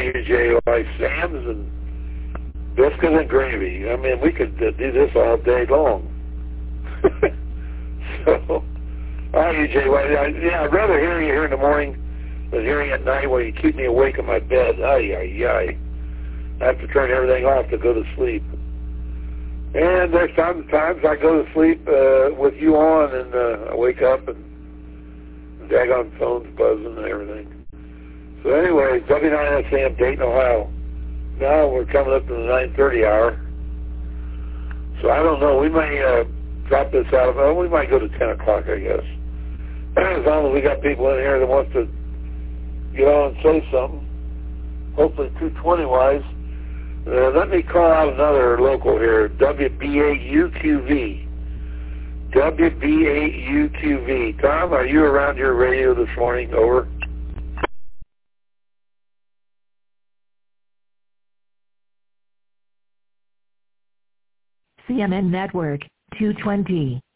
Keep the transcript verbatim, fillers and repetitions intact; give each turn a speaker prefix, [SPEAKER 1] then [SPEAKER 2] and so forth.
[SPEAKER 1] U J Y, Sam's and biscuits and gravy. I mean, we could uh, do this all day long. So, I U J Y, I, yeah, I'd rather hear you here in the morning than hearing you at night while you keep me awake in my bed. Ay, ay, ay. I have to turn everything off to go to sleep. And there's sometimes I go to sleep uh, with you on, and uh, I wake up and the daggone phone's buzzing and everything. So anyway, W nine S A M, Dayton, Ohio. Now we're coming up to the nine thirty hour. So I don't know. We may uh, drop this out of. Oh, we might go to ten o'clock, I guess. As long as we got people in here that wants to get on and say something. Hopefully two twenty wise. Uh, let me call out another local here, W B A U Q V. W B A U Q V. Tom, are you around your radio this morning? Over.
[SPEAKER 2] C M N Network, two twenty.